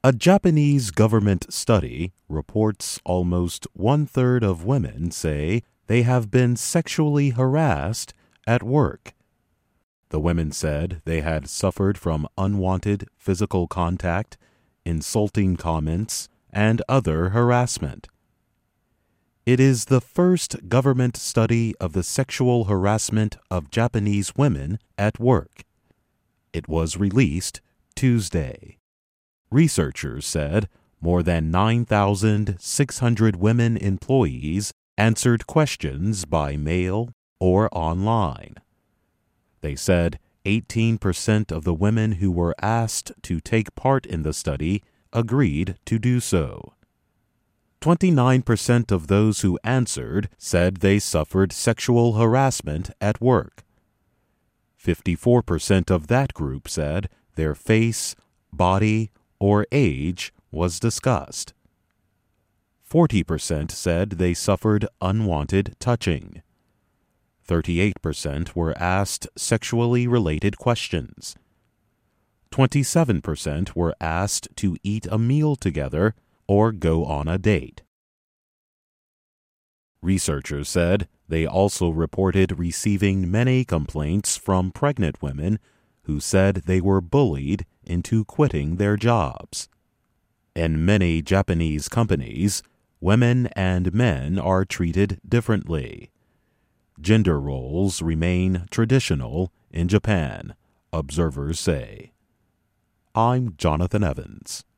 A Japanese government study reports almost one-third of women say they have been sexually harassed at work. The women said they had suffered from unwanted physical contact, insulting comments, and other harassment. It is the first government study of the sexual harassment of Japanese women at work. It was released Tuesday. Researchers said more than 9,600 women employees answered questions by mail or online. They said 18% of the women who were asked to take part in the study agreed to do so. 29% of those who answered said they suffered sexual harassment at work. 54% of that group said their face, body, or age was discussed. 40% said they suffered unwanted touching. 38% were asked sexually related questions. 27% were asked to eat a meal together or go on a date. Researchers said they also reported receiving many complaints from pregnant women who said they were bullied into quitting their jobs. In many Japanese companies, women and men are treated differently. Gender roles remain traditional in Japan, observers say. I'm Jonathan Evans.